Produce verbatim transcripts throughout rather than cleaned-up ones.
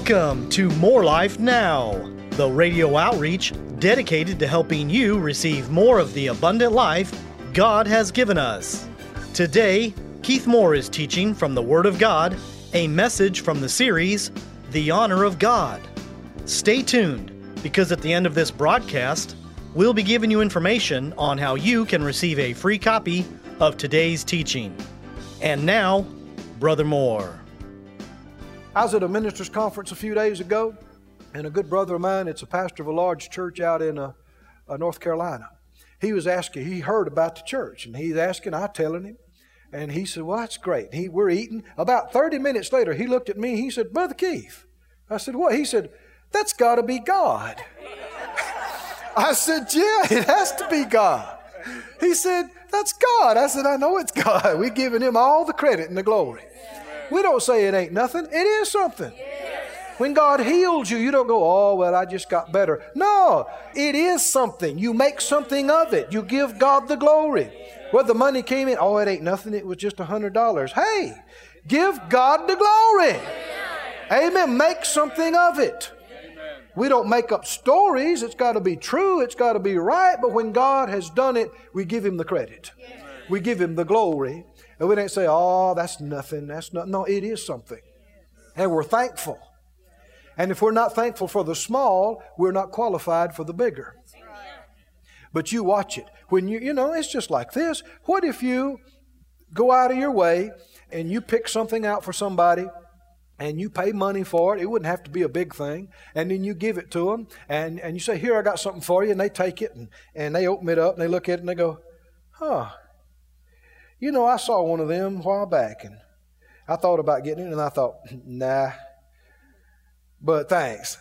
Welcome to More Life Now, the radio outreach dedicated to helping you receive more of the abundant life God has given us. Today, Keith Moore is teaching from the Word of God, a message from the series, The Honor of God. Stay tuned, because at the end of this broadcast, we'll be giving you information on how you can receive a free copy of today's teaching. And now, Brother Moore. I was at a ministers' conference a few days ago, and a good brother of mine, it's a pastor of a large church out in uh, uh, North Carolina. He was asking, he heard about the church, and he's asking, I telling him, and he said, well, that's great. He, we're eating. About thirty minutes later, he looked at me, he said, Brother Keith. I said, what? He said, that's got to be God. I said, yeah, it has to be God. He said, that's God. I said, I know it's God. We're giving Him all the credit and the glory. We don't say it ain't nothing. It is something. When God heals you, you don't go, oh, well, I just got better. No, it is something. You make something of it. You give God the glory. Well, the money came in, oh, it ain't nothing. It was just one hundred dollars. Hey, give God the glory. Amen. Make something of it. We don't make up stories. It's got to be true. It's got to be right. But when God has done it, we give Him the credit. We give Him the glory. And we don't say, oh, that's nothing. That's not. No, it is something. And we're thankful. And if we're not thankful for the small, we're not qualified for the bigger. But you watch it. When you, you know, it's just like this. What if you go out of your way and you pick something out for somebody and you pay money for it? It wouldn't have to be a big thing. And then you give it to them and, and you say, here, I got something for you. And they take it and, and they open it up and they look at it and they go, huh. You know, I saw one of them a while back, and I thought about getting it, and I thought, nah, but thanks.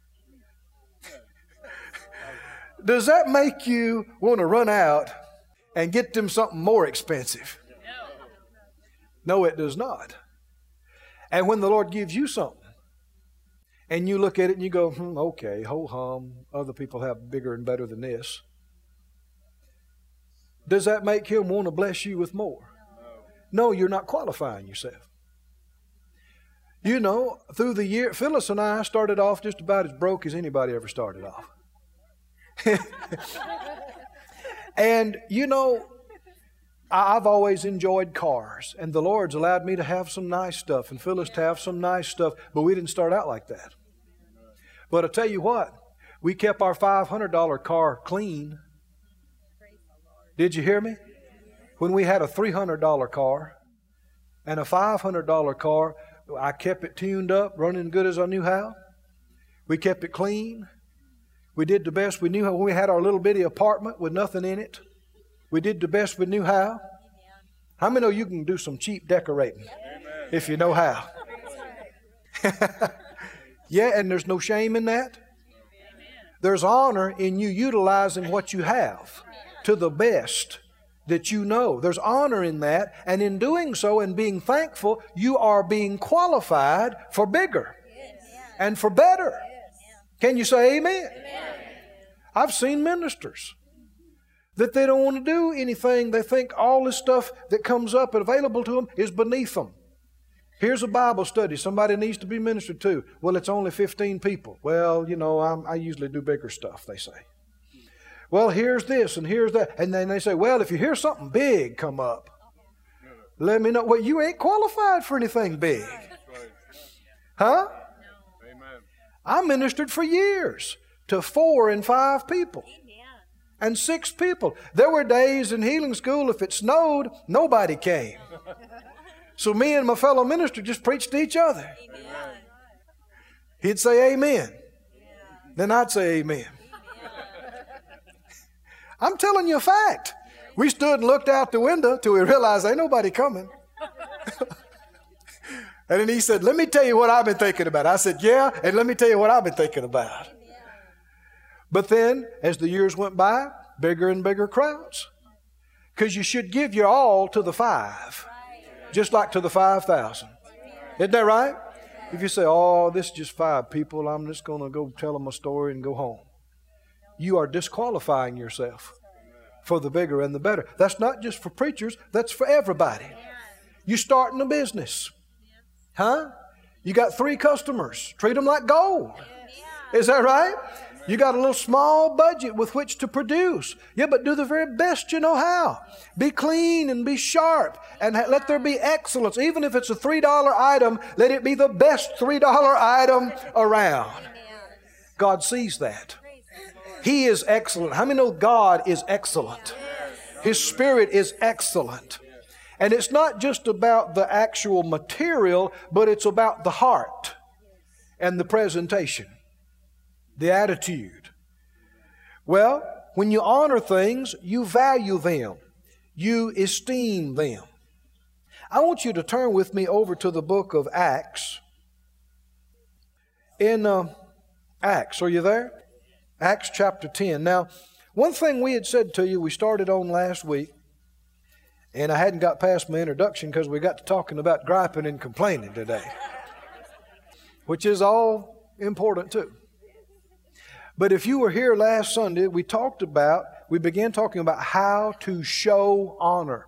Does that make you want to run out and get them something more expensive? No, it does not. And when the Lord gives you something, and you look at it and you go, hmm, okay, ho-hum, other people have bigger and better than this. Does that make Him want to bless you with more? No, you're not qualifying yourself. You know, through the year, Phyllis and I started off just about as broke as anybody ever started off. And, you know, I've always enjoyed cars, and the Lord's allowed me to have some nice stuff, and Phyllis to have some nice stuff, but we didn't start out like that. But I tell you what, we kept our five hundred dollars car clean. Did you hear me? When we had a three hundred dollars car and a five hundred dollars car, I kept it tuned up, running good as I knew how. We kept it clean. We did the best we knew how. When we had our little bitty apartment with nothing in it, we did the best we knew how. How many know you can do some cheap decorating if you know how? Yeah, and there's no shame in that. There's honor in you utilizing what you have to the best that you know. There's honor in that, and in doing so and being thankful, you are being qualified for bigger and for better. Can you say amen? I've seen ministers that they don't want to do anything. They think all this stuff that comes up and available to them is beneath them. Here's a Bible study. Somebody needs to be ministered to. Well, it's only fifteen people. Well, you know, I'm, I usually do bigger stuff, they say. Well, here's this and here's that. And then they say, well, if you hear something big come up, let me know. Well, you ain't qualified for anything big. Huh? I ministered for years to four and five people and six people. There were days in healing school, if it snowed, nobody came. So me and my fellow minister just preached to each other. He'd say amen. Then I'd say amen. I'm telling you a fact. We stood and looked out the window till we realized ain't nobody coming. And then he said, let me tell you what I've been thinking about. I said, yeah, and let me tell you what I've been thinking about. But then, as the years went by, bigger and bigger crowds. Because you should give your all to the five. Just like to the five thousand. Isn't that right? If you say, oh, this is just five people, I'm just going to go tell them a story and go home. You are disqualifying yourself for the bigger and the better. That's not just for preachers. That's for everybody. You starting a business. Huh? You got three customers. Treat them like gold. Is that right? You got a little small budget with which to produce. Yeah, but do the very best you know how. Be clean and be sharp, and ha- let there be excellence. Even if it's a three dollar item, let it be the best three dollar item around. God sees that. He is excellent. How many know God is excellent? His Spirit is excellent. And it's not just about the actual material, but it's about the heart and the presentation, the attitude. Well, when you honor things, you value them. You esteem them. I want you to turn with me over to the book of Acts. In uh, Acts, are you there? Acts chapter ten. Now, one thing we had said to you, we started on last week, and I hadn't got past my introduction because we got to talking about griping and complaining today, which is all important too. But if you were here last Sunday, we talked about, we began talking about how to show honor.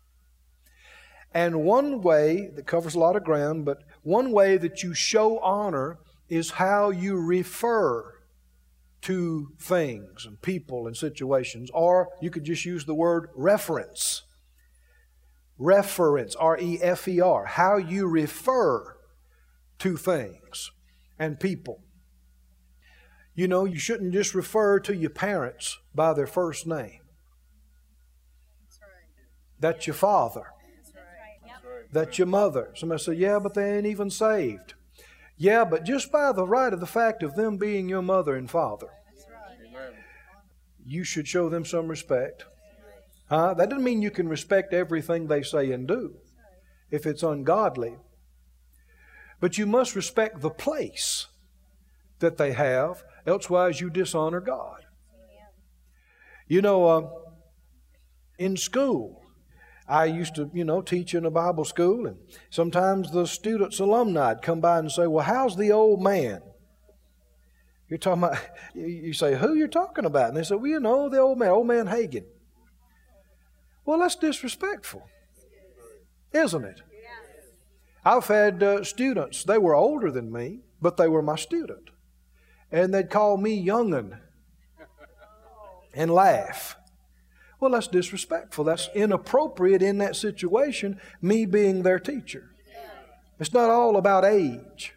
And one way, that covers a lot of ground, but one way that you show honor is how you refer to things and people and situations. Or you could just use the word reference. Reference, R E F E R, how you refer to things and people. You know, you shouldn't just refer to your parents by their first name. That's right. That's your father. That's right. Yep. That's your mother. Somebody say, yeah, but they ain't even saved. Yeah, but just by the right of the fact of them being your mother and father, that's right, you should show them some respect. Huh? That doesn't mean you can respect everything they say and do if it's ungodly. But you must respect the place that they have, elsewise you dishonor God. You know, uh, in school, I used to, you know, teach in a Bible school, and sometimes the students' alumni would come by and say, well, how's the old man? You're talking about, you say, who you're talking about? And they say, well, you know, the old man, old man Hagin. Well, that's disrespectful, isn't it? I've had uh, students, they were older than me, but they were my student. And they'd call me young'un and laugh. Well, that's disrespectful. That's inappropriate in that situation, me being their teacher. It's not all about age.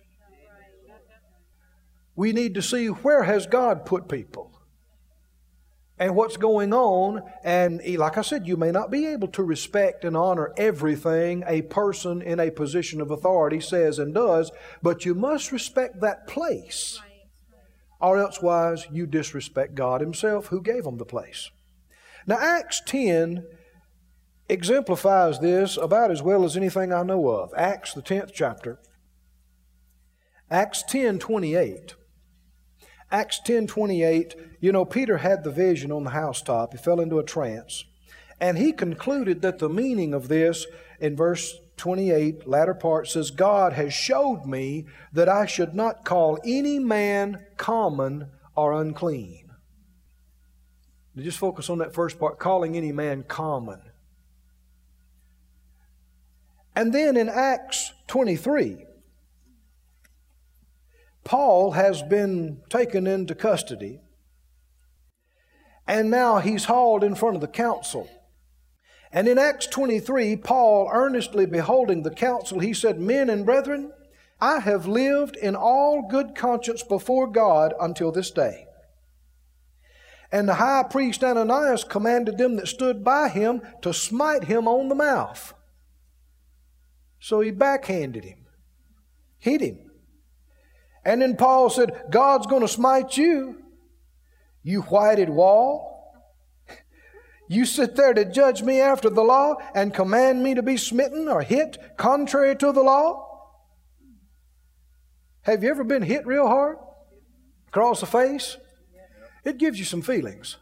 We need to see where has God put people and what's going on. And like I said, you may not be able to respect and honor everything a person in a position of authority says and does, but you must respect that place, or elsewise you disrespect God Himself who gave them the place. Now, Acts ten exemplifies this about as well as anything I know of. Acts, the tenth chapter. Acts ten twenty-eight. Acts ten twenty-eight, you know, Peter had the vision on the housetop. He fell into a trance. And he concluded that the meaning of this, in verse twenty-eight, latter part, says, God has showed me that I should not call any man common or unclean. Now just focus on that first part, calling any man common. And then in Acts twenty-three, Paul has been taken into custody, and now he's hauled in front of the council. And in Acts twenty-three, Paul, earnestly beholding the council, he said, Men and brethren, I have lived in all good conscience before God until this day. And the high priest Ananias commanded them that stood by him to smite him on the mouth. So he backhanded him, hit him. And then Paul said, God's going to smite you, you whited wall. You sit there to judge me after the law and command me to be smitten or hit contrary to the law? Have you ever been hit real hard across the face? It gives you some feelings.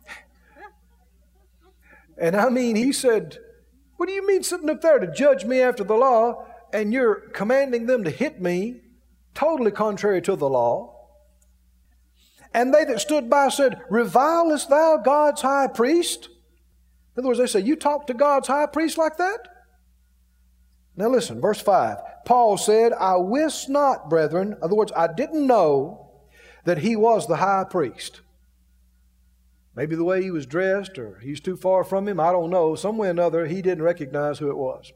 And I mean, he said, what do you mean sitting up there to judge me after the law and you're commanding them to hit me totally contrary to the law? And they that stood by said, Revilest thou God's high priest? In other words, they say, you talk to God's high priest like that? Now listen, verse five. Paul said, I wist not, brethren, in other words, I didn't know that he was the high priest. Maybe the way he was dressed, or he's too far from him, I don't know. Some way or another, he didn't recognize who it was.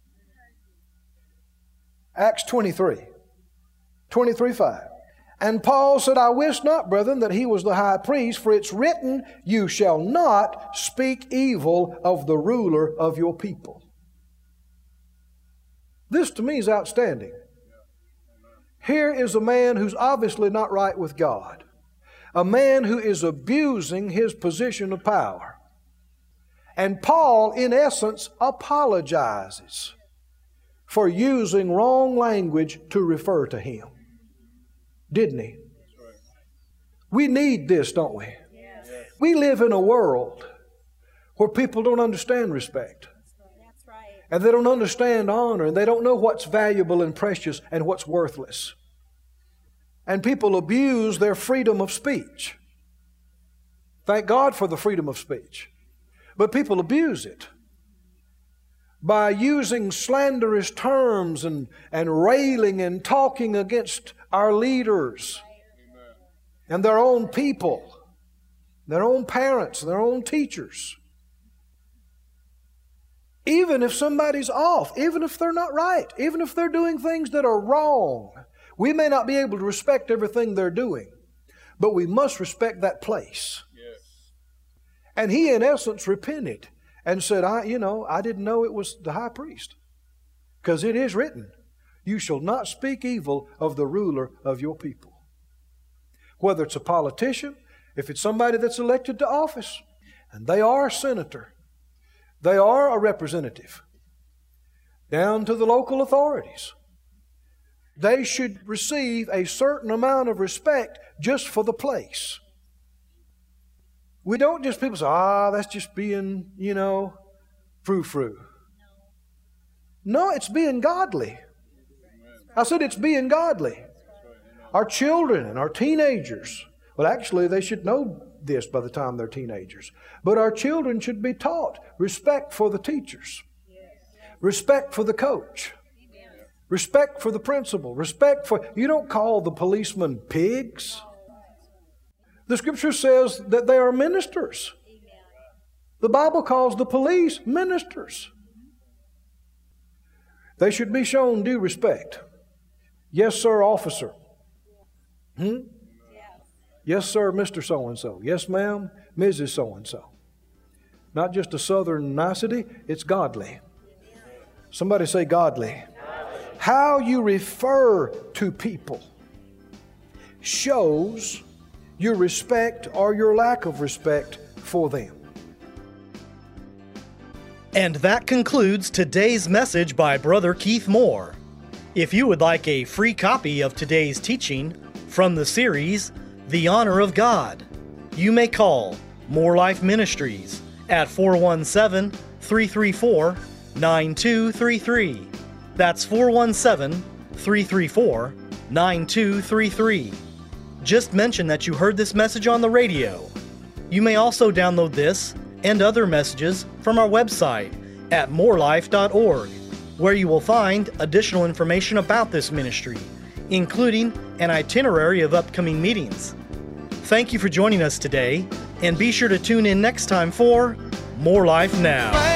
Acts twenty-three, twenty-three five. And Paul said, I wist not, brethren, that he was the high priest, for it's written, you shall not speak evil of the ruler of your people. This to me is outstanding. Here is a man who's obviously not right with God. A man who is abusing his position of power. And Paul, in essence, apologizes for using wrong language to refer to him. Didn't he? We need this, don't we? We live in a world where people don't understand respect. And they don't understand honor, and they don't know what's valuable and precious and what's worthless. And people abuse their freedom of speech. Thank God for the freedom of speech. But people abuse it by using slanderous terms and, and railing and talking against our leaders and their own people, their own parents, their own teachers. Even if somebody's off, even if they're not right, even if they're doing things that are wrong, we may not be able to respect everything they're doing, but we must respect that place. Yes. And he, in essence, repented and said, I, you know, I didn't know it was the high priest. Because it is written, you shall not speak evil of the ruler of your people. Whether it's a politician, if it's somebody that's elected to office, and they are a senator, they are a representative, down to the local authorities. They should receive a certain amount of respect just for the place. We don't just, people say, ah, that's just being, you know, frou-frou. No, it's being godly. I said it's being godly. Our children and our teenagers, well, actually, they should know this by the time they're teenagers. But our children should be taught respect for the teachers, respect for the coach, respect for the principal, respect for, you don't call the policemen pigs. The Scripture says that they are ministers. The Bible calls the police ministers. They should be shown due respect. Yes, sir, officer. Hmm? Yes, sir, Mister So-and-so. Yes, ma'am, Missus So-and-so. Not just a southern nicety, it's godly. Somebody say godly. How you refer to people shows your respect or your lack of respect for them. And that concludes today's message by Brother Keith Moore. If you would like a free copy of today's teaching from the series, The Honor of God, you may call More Life Ministries at four one seven, three three four, nine two three three. That's four one seven, three three four, nine two three three. Just mention that you heard this message on the radio. You may also download this and other messages from our website at more life dot org, where you will find additional information about this ministry, including an itinerary of upcoming meetings. Thank you for joining us today, and be sure to tune in next time for More Life Now.